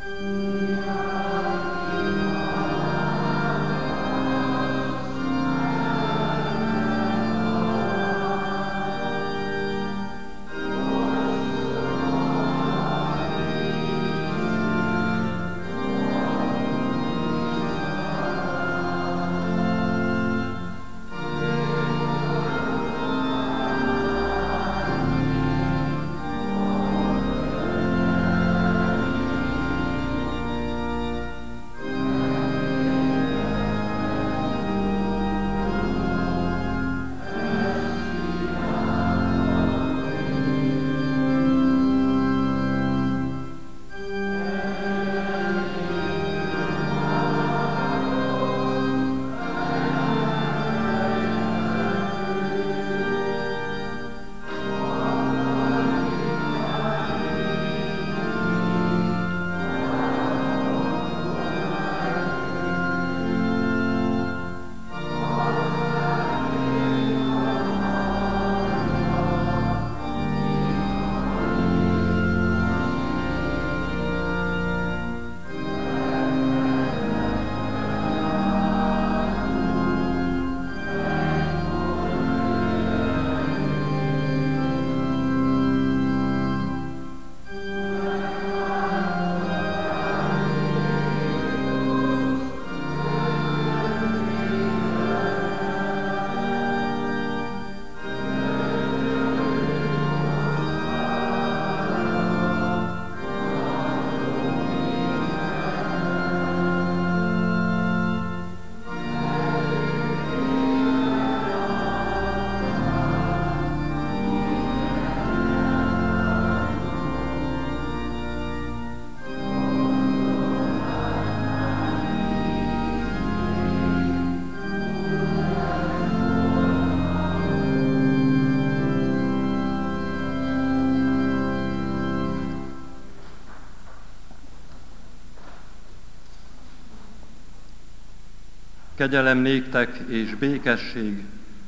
Kegyelem néktek és békesség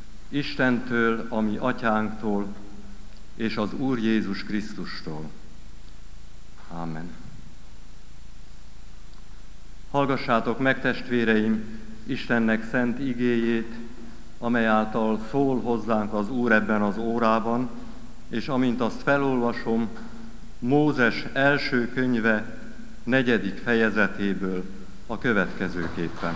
Istentől, a mi atyánktól, és az Úr Jézus Krisztustól. Ámen. Hallgassátok meg, testvéreim, Istennek szent igéjét, amely által szól hozzánk az Úr ebben az órában, és amint azt felolvasom, Mózes első könyve 4. fejezetéből a következőképpen.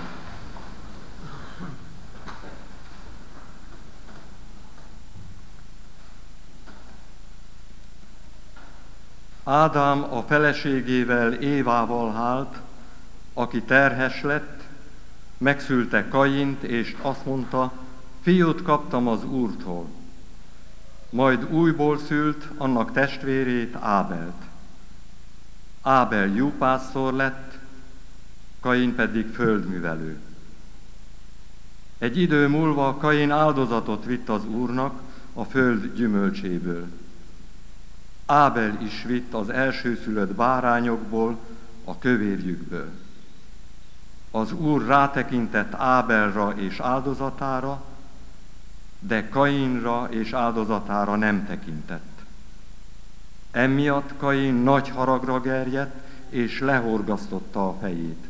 Ádám a feleségével, Évával hált, aki terhes lett, megszülte Kaint, és azt mondta, fiút kaptam az Úrtól. Majd újból szült annak testvérét, Ábelt. Ábel juhászor lett, Kain pedig földművelő. Egy idő múlva Kain áldozatot vitt az Úrnak a föld gyümölcséből. Ábel is vitt az elsőszülött bárányokból, a kövérjükből. Az Úr rátekintett Ábelra és áldozatára, de Kainra és áldozatára nem tekintett. Emiatt Kain nagy haragra gerjedt, és lehorgasztotta a fejét.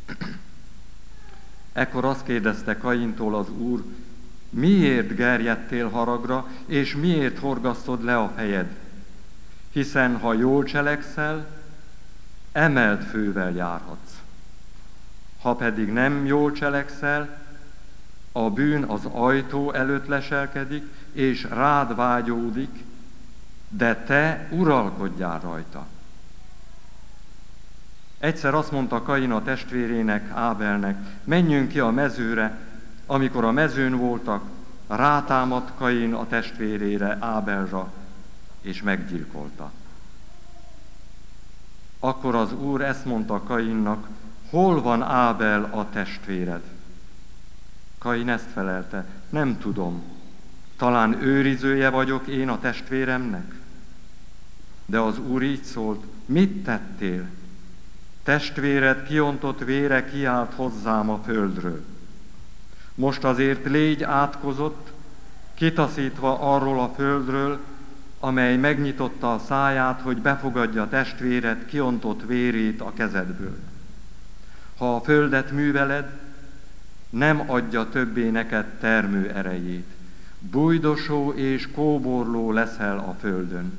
Ekkor azt kérdezte Kaintól az Úr, miért gerjedtél haragra, és miért horgasztod le a fejed? Hiszen ha jól cselekszel, emelt fővel járhatsz. Ha pedig nem jól cselekszel, a bűn az ajtó előtt leselkedik, és rád vágyódik, de te uralkodjál rajta. Egyszer azt mondta Kain a testvérének, Ábelnek, menjünk ki a mezőre. Amikor a mezőn voltak, rátámadt Kain a testvérére, Ábelra, és meggyilkolta. Akkor az Úr ezt mondta Kainnak, hol van Ábel a testvéred? Kain ezt felelte, nem tudom, talán őrizője vagyok én a testvéremnek? De az Úr így szólt, mit tettél? Testvéred kiontott vére kiált hozzám a földről. Most azért légy átkozott, kitaszítva arról a földről, amely megnyitotta a száját, hogy befogadja testvéred kiontott vérét a kezedből. Ha a földet műveled, nem adja többé neked termő erejét. Bujdosó és kóborló leszel a földön.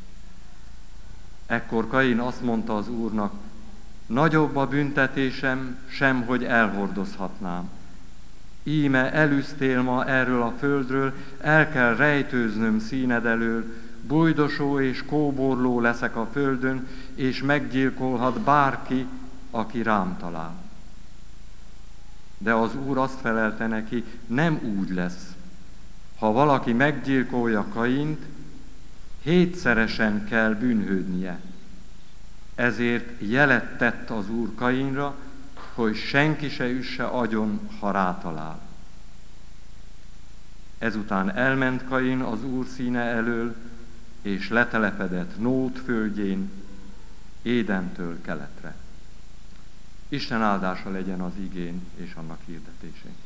Ekkor Kain azt mondta az Úrnak, nagyobb a büntetésem, sem, hogy elhordozhatnám. Íme elűztél ma erről a földről, el kell rejtőznöm színed elől, bujdosó és kóborló leszek a földön, és meggyilkolhat bárki, aki rám talál. De az Úr azt felelte neki, nem úgy lesz. Ha valaki meggyilkolja Kaint, 7-szeresen kell bűnhődnie. Ezért jelet tett az Úr Kainra, hogy senki se üsse agyon, ha rátalál. Ezután elment Kain az Úr színe elől, és letelepedett Nód földjén, Édentől keletre. Isten áldása legyen az igén és annak hirdetésén.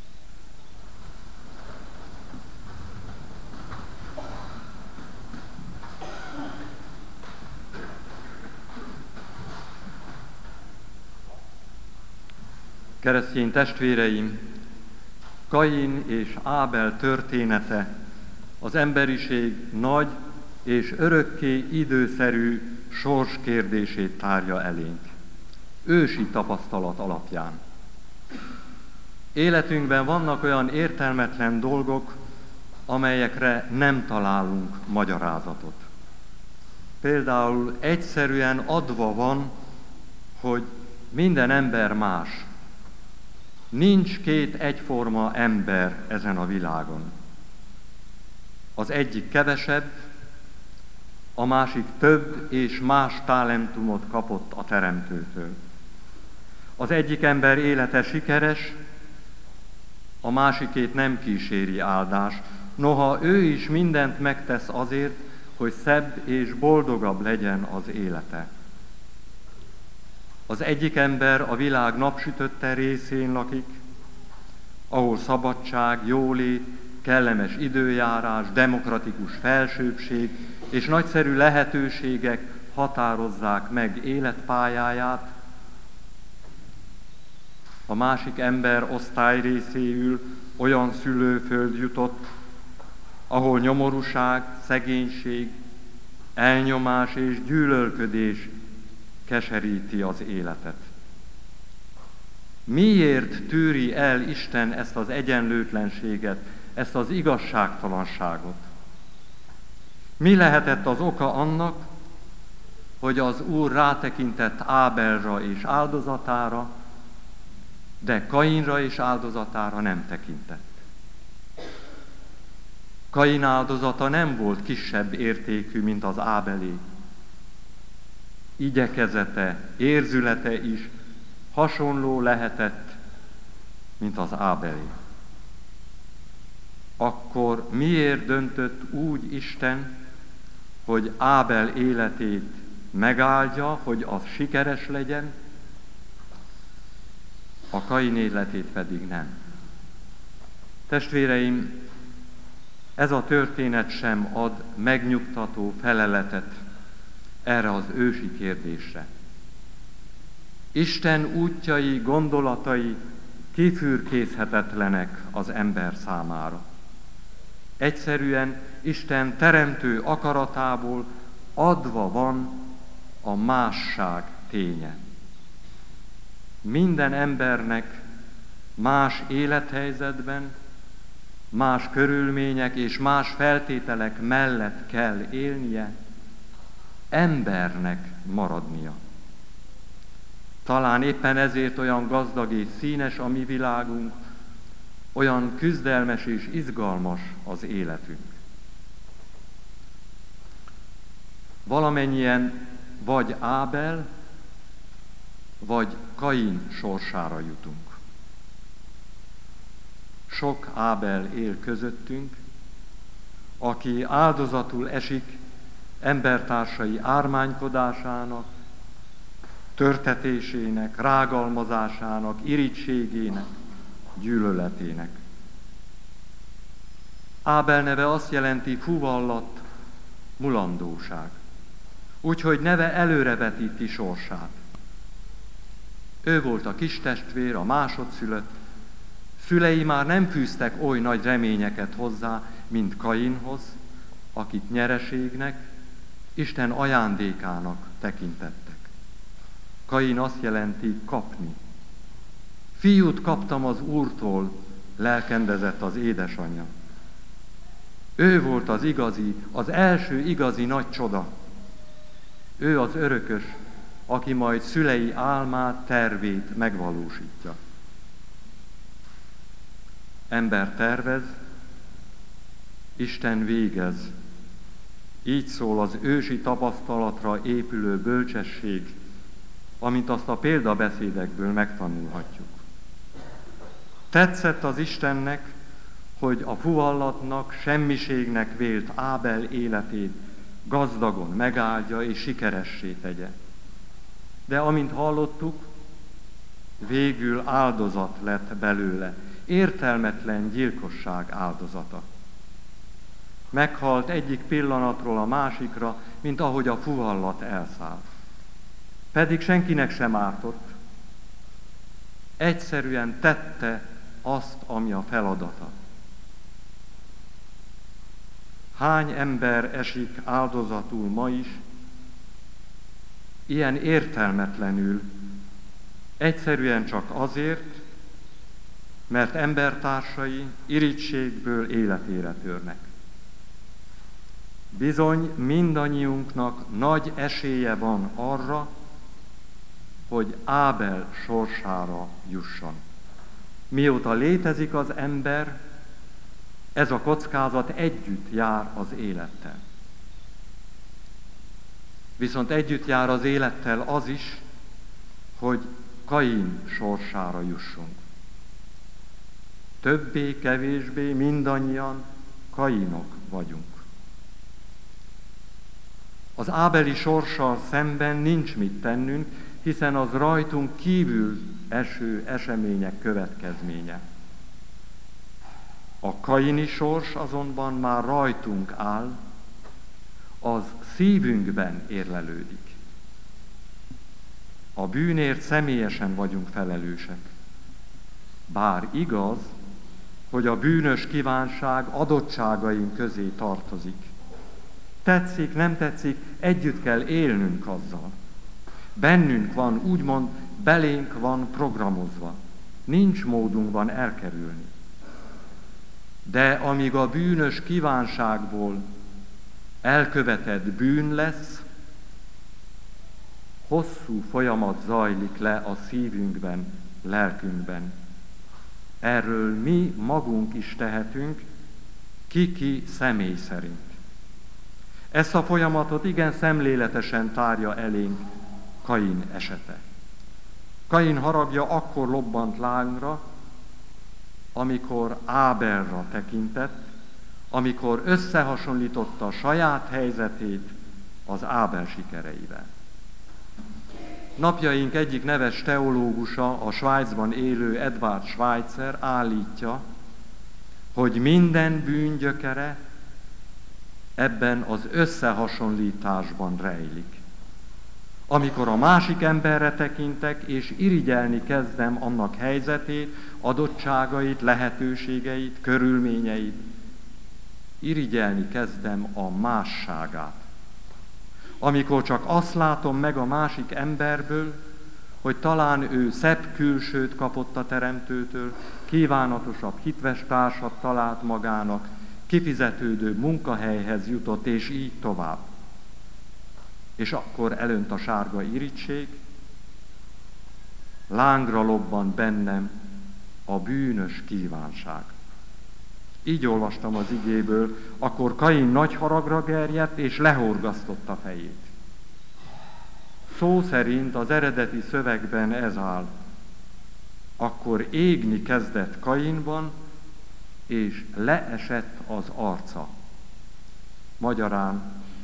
Keresztény testvéreim, Kain és Ábel története az emberiség nagy és örökké időszerű sorskérdését tárja elénk, ősi tapasztalat alapján. Életünkben vannak olyan értelmetlen dolgok, amelyekre nem találunk magyarázatot. Például egyszerűen adva van, hogy minden ember más. Nincs két egyforma ember ezen a világon. Az egyik kevesebb, a másik több és más talentumot kapott a Teremtőtől. Az egyik ember élete sikeres, a másikét nem kíséri áldás, noha ő is mindent megtesz azért, hogy szebb és boldogabb legyen az élete. Az egyik ember a világ napsütötte részén lakik, ahol szabadság, jólét, kellemes időjárás, demokratikus felsőbbség és nagyszerű lehetőségek határozzák meg életpályáját. A másik ember osztályrészéül olyan szülőföld jutott, ahol nyomorúság, szegénység, elnyomás és gyűlölködés keseríti az életet. Miért tűri el Isten ezt az egyenlőtlenséget, ezt az igazságtalanságot? Mi lehetett az oka annak, hogy az Úr rátekintett Ábelra és áldozatára, de Kainra és áldozatára nem tekintett? Kain áldozata nem volt kisebb értékű, mint az Ábelé. Igyekezete, érzülete is hasonló lehetett, mint az Ábelé. Akkor miért döntött úgy Isten, hogy Ábel életét megáldja, hogy az sikeres legyen, a Kain életét pedig nem? Testvéreim, ez a történet sem ad megnyugtató feleletet erre az ősi kérdésre. Isten útjai, gondolatai kifürkészhetetlenek az ember számára. Egyszerűen Isten teremtő akaratából adva van a másság ténye. Minden embernek más élethelyzetben, más körülmények és más feltételek mellett kell élnie, embernek maradnia. Talán éppen ezért olyan gazdag és színes a mi világunk, olyan küzdelmes és izgalmas az életünk. Valamennyien vagy Ábel, vagy Kain sorsára jutunk. Sok Ábel él közöttünk, aki áldozatul esik embertársai ármánykodásának, törtetésének, rágalmazásának, irítségének, gyűlöletének. Ábel neve azt jelenti fuvallat, mulandóság. Úgyhogy neve előrevetíti sorsát. Ő volt a kistestvér, a másodszülött. Szülei már nem fűztek oly nagy reményeket hozzá, mint Kainhoz, akit nyereségnek, Isten ajándékának tekintettek. Kain azt jelenti kapni. Fiút kaptam az Úrtól, lelkendezett az édesanyja. Ő volt az első igazi nagy csoda. Ő az örökös, aki majd szülei álmát, tervét megvalósítja. Ember tervez, Isten végez. Így szól az ősi tapasztalatra épülő bölcsesség, amint azt a példabeszédekből megtanulhatjuk. Tetszett az Istennek, hogy a fuvallatnak, semmiségnek vélt Ábel életét gazdagon megáldja és sikeressé tegye. De amint hallottuk, végül áldozat lett belőle, értelmetlen gyilkosság áldozata. Meghalt egyik pillanatról a másikra, mint ahogy a fuvallat elszállt. Pedig senkinek sem ártott. Egyszerűen tette azt, ami a feladata. Hány ember esik áldozatul ma is, ilyen értelmetlenül, egyszerűen csak azért, mert embertársai irigységből életére törnek. Bizony mindannyiunknak nagy esélye van arra, hogy Ábel sorsára jusson. Mióta létezik az ember, ez a kockázat együtt jár az élettel. Viszont együtt jár az élettel az is, hogy Kain sorsára jussunk. Többé-kevésbé mindannyian Kainok vagyunk. Az ábeli sorssal szemben nincs mit tennünk, hiszen az rajtunk kívül eső események következménye. A kaini sors azonban már rajtunk áll, az szívünkben érlelődik. A bűnért személyesen vagyunk felelősek. Bár igaz, hogy a bűnös kívánság adottságaink közé tartozik. Tetszik, nem tetszik, együtt kell élnünk azzal. Bennünk van, úgymond belénk van programozva. Nincs módunkban elkerülni. De amíg a bűnös kívánságból elkövetett bűn lesz, hosszú folyamat zajlik le a szívünkben, lelkünkben. Erről mi magunk is tehetünk, ki személy szerint. Ezt a folyamatot igen szemléletesen tárja elénk Kain esete. Kain haragja akkor lobbant lángra, amikor Ábelra tekintett, amikor összehasonlította a saját helyzetét az Ábel sikereivel. Napjaink egyik neves teológusa, a Svájcban élő Edward Schweitzer állítja, hogy minden bűn gyökere ebben az összehasonlításban rejlik. Amikor a másik emberre tekintek, és irigyelni kezdem annak helyzetét, adottságait, lehetőségeit, körülményeit, irigyelni kezdem a másságát. Amikor csak azt látom meg a másik emberből, hogy talán ő szebb külsőt kapott a Teremtőtől, kívánatosabb hitves társat talált magának, kifizetődő munkahelyhez jutott, és így tovább. És akkor elönt a sárga irigység, lángra lobban bennem a bűnös kívánság. Így olvastam az igéből, akkor Kain nagy haragra gerjedt, és lehorgasztotta fejét. Szó szerint az eredeti szövegben ez áll. Akkor égni kezdett Kainban, és leesett az arca. Magyarán,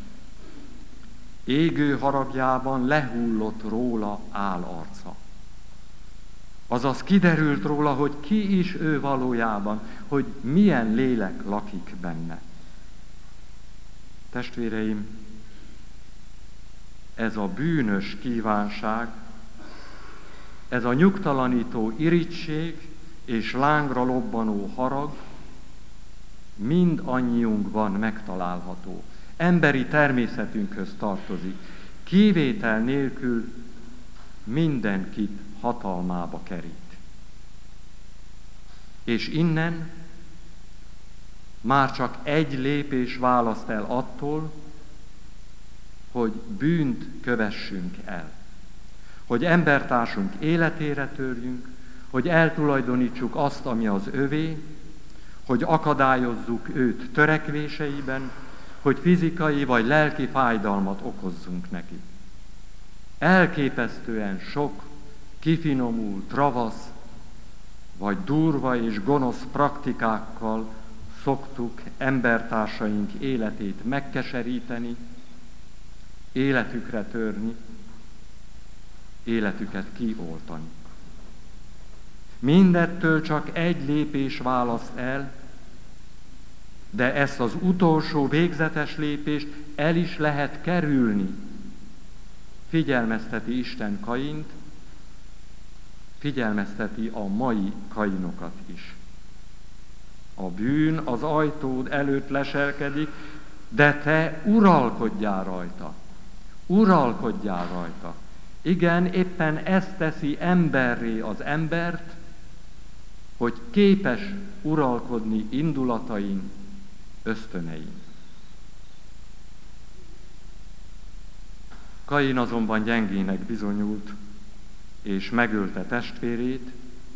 égő haragjában lehullott róla állarca. Azaz kiderült róla, hogy ki is ő valójában, hogy milyen lélek lakik benne. Testvéreim, ez a bűnös kívánság, ez a nyugtalanító irigység és lángra lobbanó harag mindannyiunkban megtalálható. Emberi természetünkhöz tartozik. Kivétel nélkül mindenkit hatalmába kerít. És innen már csak egy lépés választ el attól, hogy bűnt kövessünk el. Hogy embertársunk életére törjünk, hogy eltulajdonítsuk azt, ami az övé, hogy akadályozzuk őt törekvéseiben, hogy fizikai vagy lelki fájdalmat okozzunk neki. Elképesztően sok kifinomult, ravasz, vagy durva és gonosz praktikákkal szoktuk embertársaink életét megkeseríteni, életükre törni, életüket kioltani. Mindettől csak egy lépés választ el, de ezt az utolsó végzetes lépést el is lehet kerülni. Figyelmezteti Isten Kaint, figyelmezteti a mai Kainokat is. A bűn az ajtód előtt leselkedik, de te uralkodjál rajta. Uralkodjál rajta. Igen, éppen ez teszi emberré az embert, hogy képes uralkodni indulatain, ösztönein. Kain azonban gyengének bizonyult, és megölte testvérét,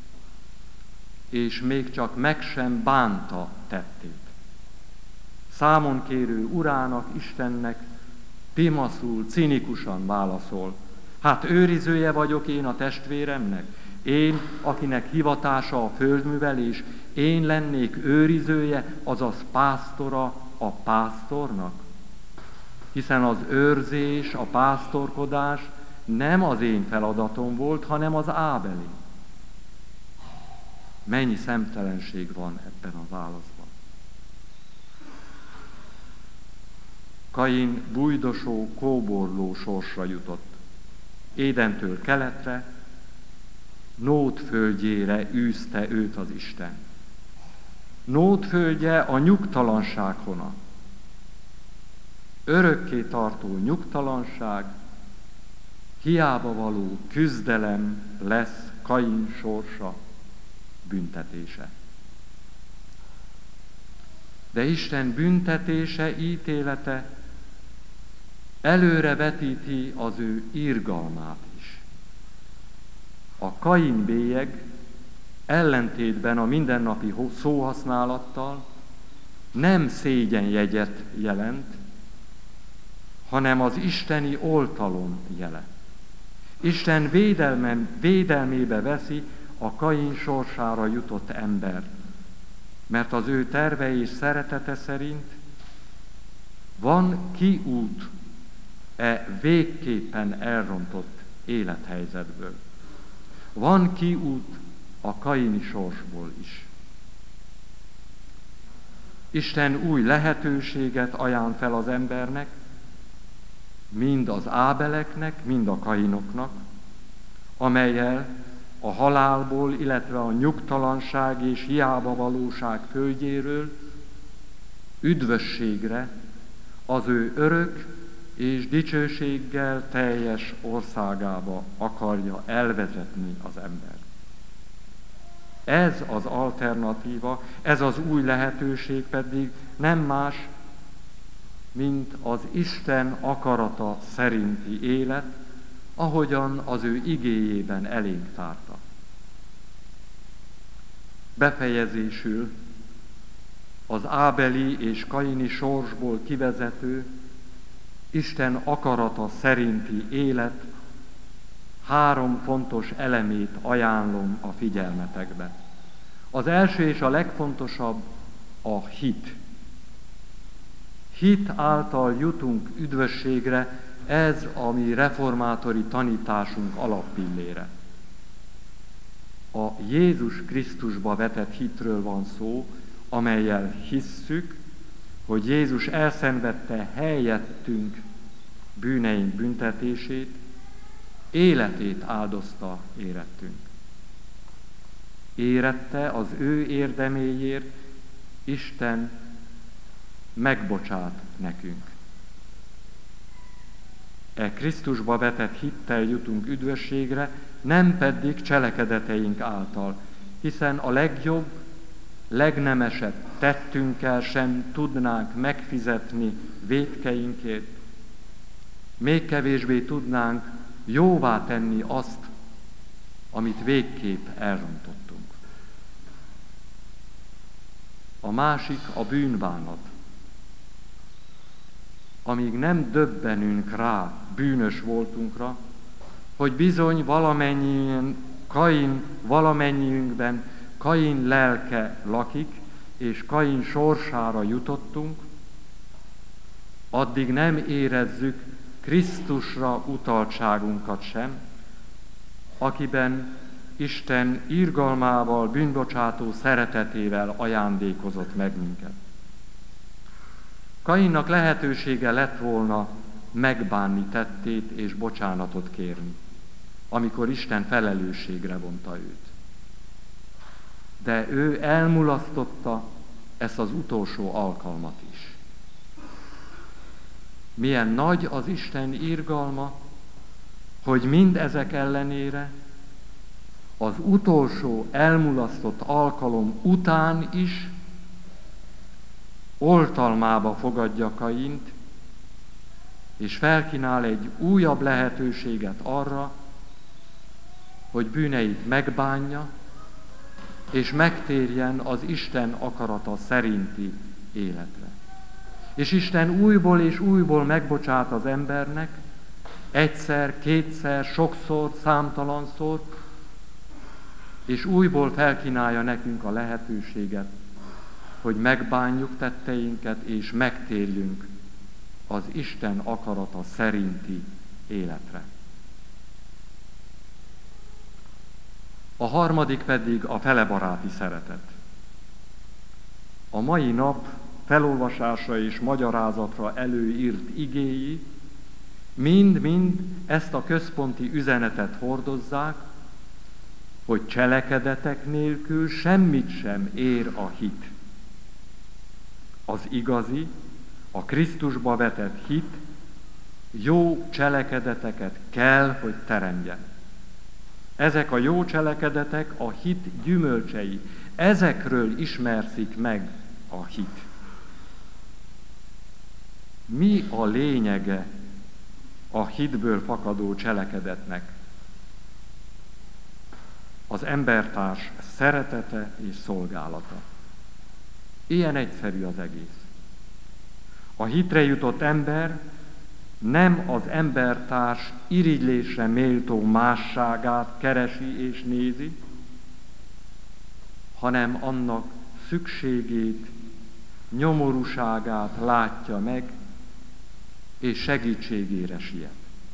és még csak meg sem bánta tettét. Számon kérő urának, Istennek pimaszul, cinikusan válaszol: hát őrizője vagyok én a testvéremnek, én, akinek hivatása a földművelés, én lennék őrizője, azaz pásztora a pásztornak? Hiszen az őrzés, a pásztorkodás nem az én feladatom volt, hanem az Ábelé. Mennyi szemtelenség van ebben a válaszban. Kain bujdosó, kóborló sorsra jutott. Édentől keletre, Nód földjére űzte őt az Isten. Nód földje a nyugtalanság hona. Örökké tartó nyugtalanság, hiába való küzdelem lesz Kain sorsa, büntetése. De Isten büntetése, ítélete előre vetíti az ő irgalmát is. A Kain bélyeg ellentétben a mindennapi szóhasználattal nem szégyenjegyet jelent, hanem az isteni oltalom jele. Isten védelmébe veszi a Kain sorsára jutott embert, mert az ő terve és szeretete szerint van kiút végképpen elrontott élethelyzetből. Van kiút a kaini sorsból is. Isten új lehetőséget ajánl fel az embernek, mind az Ábeleknek, mind a Kainoknak, amellyel a halálból, illetve a nyugtalanság és hiába valóság földjéről üdvösségre, az ő örök és dicsőséggel teljes országába akarja elvezetni az ember. Ez az alternatíva, ez az új lehetőség pedig nem más, mint az Isten akarata szerinti élet, ahogyan az ő igéjében elénk tárta. Befejezésül az ábeli és kaini sorsból kivezető Isten akarata szerinti élet 3 fontos elemét ajánlom a figyelmetekbe. Az első és a legfontosabb a hit. Hit által jutunk üdvösségre, ez a mi reformátori tanításunk alappillére. A Jézus Krisztusba vetett hitről van szó, amellyel hisszük, hogy Jézus elszenvedte helyettünk bűneink büntetését, életét áldozta érettünk. Érette az ő érdeméért, Isten megbocsát nekünk. E Krisztusba vetett hittel jutunk üdvösségre, nem pedig cselekedeteink által, hiszen a legjobb, legnemesebb tettünkkel sem tudnánk megfizetni vétkeinkért, még kevésbé tudnánk jóvá tenni azt, amit végképp elrontottunk. A másik a bűnbánat. Amíg nem döbbenünk rá bűnös voltunkra, hogy bizony valamennyiünkben Kain lelke lakik, és Kain sorsára jutottunk, addig nem érezzük Krisztusra utaltságunkat sem, akiben Isten irgalmával, bűnbocsátó szeretetével ajándékozott meg minket. Kainnak lehetősége lett volna megbánni tettét és bocsánatot kérni, amikor Isten felelősségre vonta őt. De ő elmulasztotta ezt az utolsó alkalmat is. Milyen nagy az Isten irgalma, hogy mindezek ellenére az utolsó elmulasztott alkalom után is oltalmába fogadja Kaint, és felkínál egy újabb lehetőséget arra, hogy bűneit megbánja, és megtérjen az Isten akarata szerinti életre. És Isten újból és újból megbocsát az embernek, egyszer, kétszer, sokszor, számtalanszor, és újból felkínálja nekünk a lehetőséget, hogy megbánjuk tetteinket, és megtérjünk az Isten akarata szerinti életre. A harmadik pedig a felebaráti szeretet. A mai nap felolvasásra és magyarázatra előírt igéi mind-mind ezt a központi üzenetet hordozzák, hogy cselekedetek nélkül semmit sem ér a hit. Az igazi, a Krisztusba vetett hit jó cselekedeteket kell, hogy teremtsen. Ezek a jó cselekedetek a hit gyümölcsei. Ezekről ismerszik meg a hit. Mi a lényege a hitből fakadó cselekedetnek? Az embertárs szeretete és szolgálata. Ilyen egyszerű az egész. A hitre jutott ember nem az embertárs irigylésre méltó másságát keresi és nézi, hanem annak szükségét, nyomorúságát látja meg, és segítségére siet.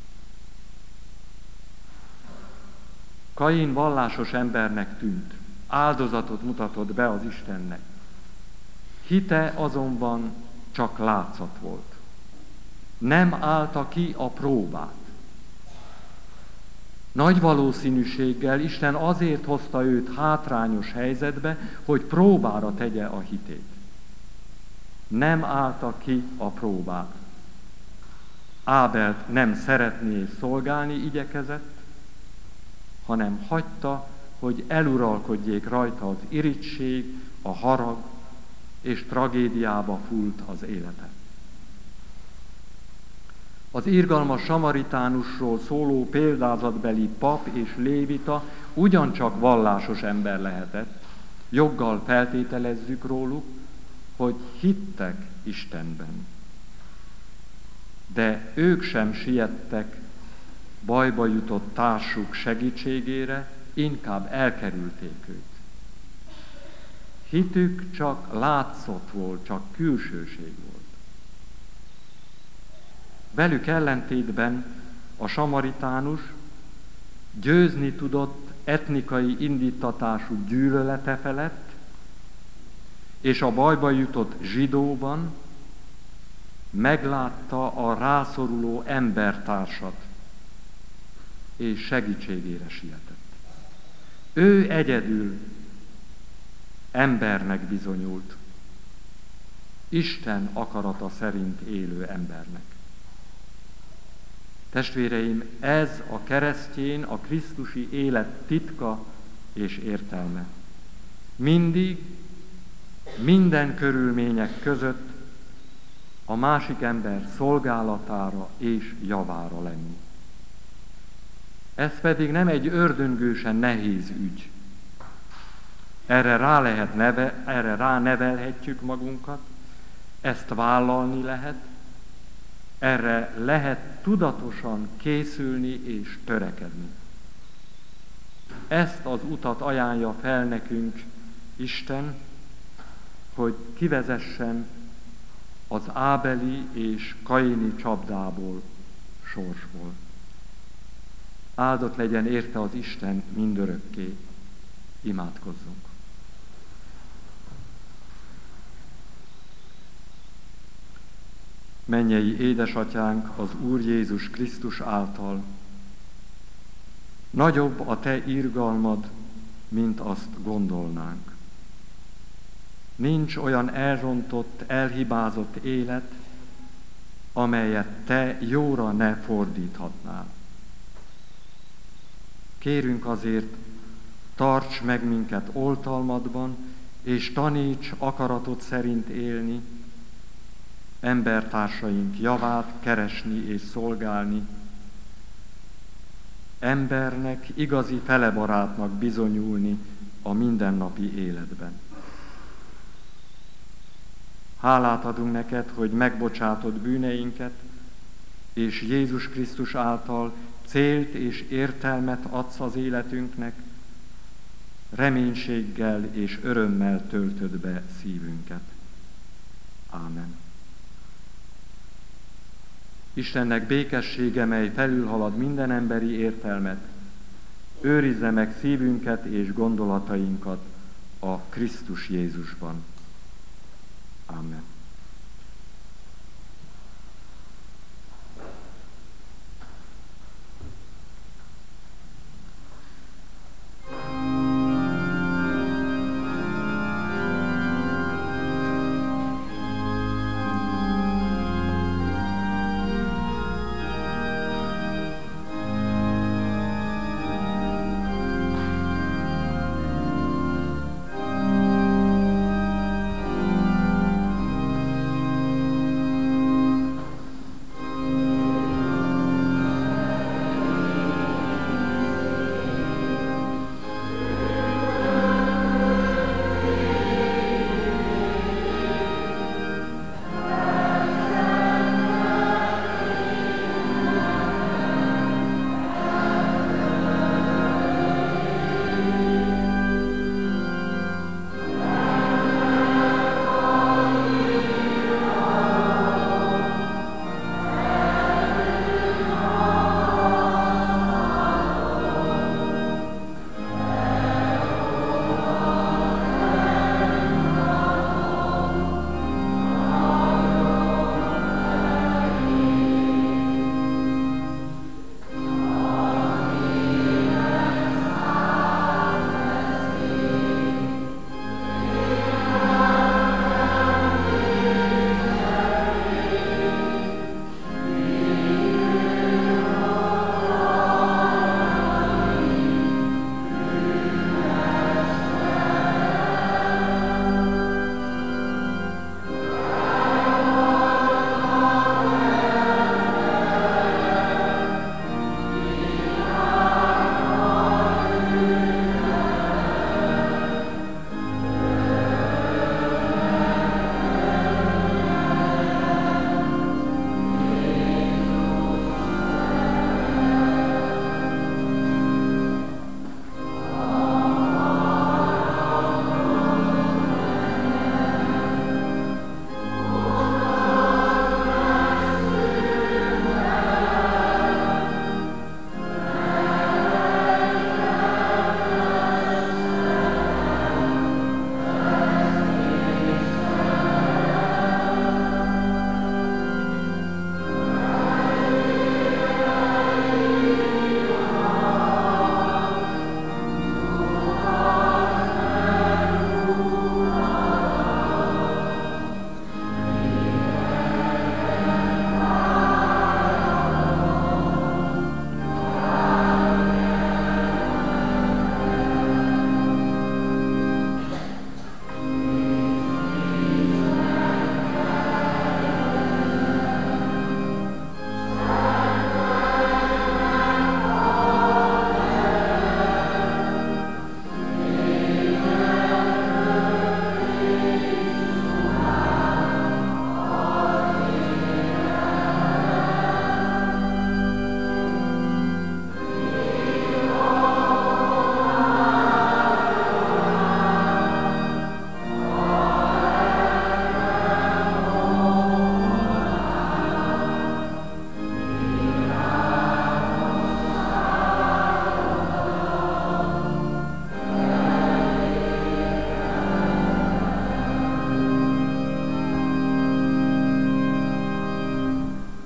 Kain vallásos embernek tűnt, áldozatot mutatott be az Istennek. Hite azonban csak látszat volt. Nem állta ki a próbát. Nagy valószínűséggel Isten azért hozta őt hátrányos helyzetbe, hogy próbára tegye a hitét. Nem állta ki a próbát. Ábelt nem szeretné és szolgálni igyekezett, hanem hagyta, hogy eluralkodjék rajta az irigység, a harag, és tragédiába fúlt az élete. Az irgalmas samaritánusról szóló példázatbeli pap és lévita ugyancsak vallásos ember lehetett. Joggal feltételezzük róluk, hogy hittek Istenben. De ők sem siettek bajba jutott társuk segítségére, inkább elkerülték őt. Hitük csak látszott volt, csak külsőség volt. Velük ellentétben a samaritánus győzni tudott etnikai indítatású gyűlölete felett, és a bajba jutott zsidóban meglátta a rászoruló embertársat, és segítségére sietett. Ő egyedül embernek bizonyult, Isten akarata szerint élő embernek. Testvéreim, ez a keresztény, a krisztusi élet titka és értelme. Mindig, minden körülmények között a másik ember szolgálatára és javára lenni. Ez pedig nem egy ördöngősen nehéz ügy. Erre ránevelhetjük magunkat, ezt vállalni lehet, erre lehet tudatosan készülni és törekedni. Ezt az utat ajánlja fel nekünk Isten, hogy kivezessen az ábeli és kaini csapdából, sorsból. Áldott legyen érte az Isten mindörökké. Imádkozzunk. Mennyei édesatyánk, az Úr Jézus Krisztus által, nagyobb a te irgalmad, mint azt gondolnánk. Nincs olyan elrontott, elhibázott élet, amelyet te jóra ne fordíthatnál. Kérünk azért, tarts meg minket oltalmadban, és taníts akaratod szerint élni, embertársaink javát keresni és szolgálni, embernek, igazi felebarátnak bizonyulni a mindennapi életben. Hálát adunk neked, hogy megbocsátod bűneinket, és Jézus Krisztus által célt és értelmet adsz az életünknek, reménységgel és örömmel töltöd be szívünket. Ámen. Istennek békessége, mely felülhalad minden emberi értelmet, őrizze meg szívünket és gondolatainkat a Krisztus Jézusban. Amen.